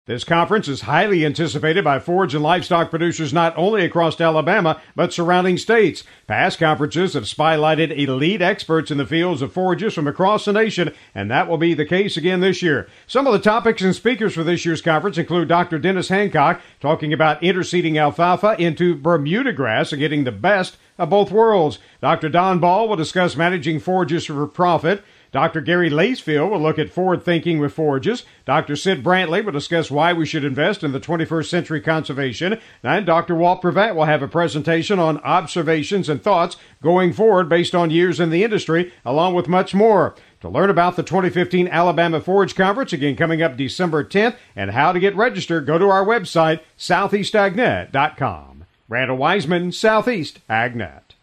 This conference is highly anticipated by forage and livestock producers not only across Alabama, but surrounding states. Past conferences have spotlighted elite experts in the fields of forages from across the nation, and that will be the case again this year. Some of the topics and speakers for this year's conference include Dr. Dennis Hancock talking about interseeding alfalfa into Bermuda grass and getting the best of both worlds. Dr. Don Ball will discuss managing forages for profit. Dr. Gary Lacefield will look at forward thinking with forages. Dr. Sid Brantley will discuss why we should invest in the 21st century conservation. And Dr. Walt Prevat will have a presentation on observations and thoughts going forward based on years in the industry, along with much more. To learn about the 2015 Alabama Forage Conference, again coming up December 10th, and how to get registered, go to our website, southeastagnet.com. Randall Wiseman, Southeast AgNet.